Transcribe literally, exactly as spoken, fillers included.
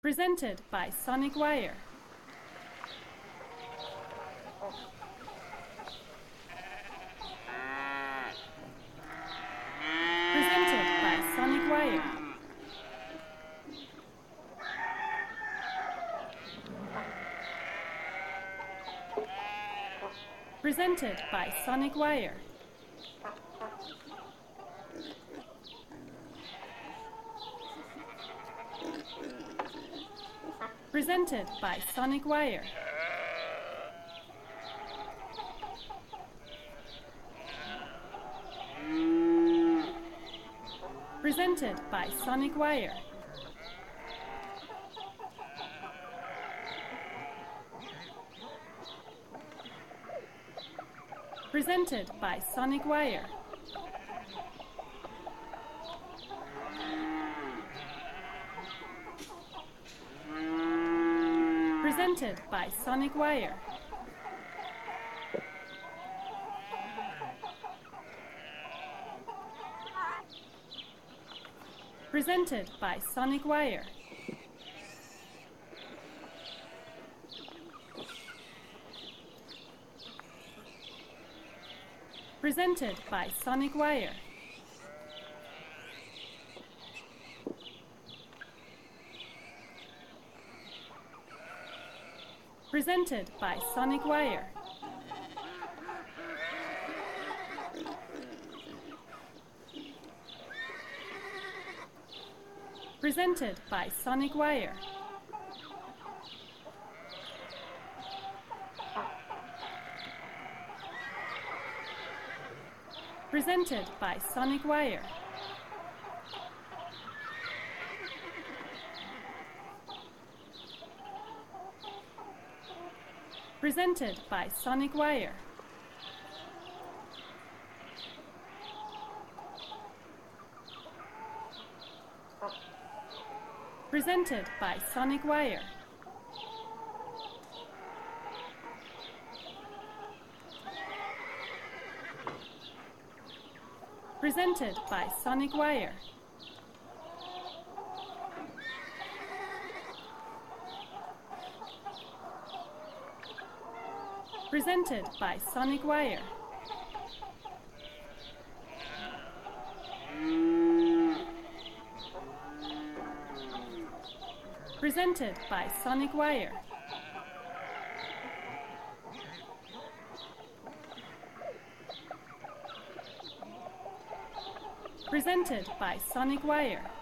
Presented by Sonic Wire. Presented by Sonic Wire. Presented by Sonic Wire. Presented by Sonic Wire. Presented by Sonic Wire. Presented by Sonic Wire. Presented by Sonic Wire. Presented by Sonic Wire. Presented by Sonic Wire. Presented by Sonic Wire. Presented by Sonic Wire. Presented by Sonic Wire. Presented by Sonic Wire. Presented by Sonic Wire. Presented by Sonic Wire. Presented by Sonic Wire. Presented by Sonic Wire. Presented by Sonic Wire.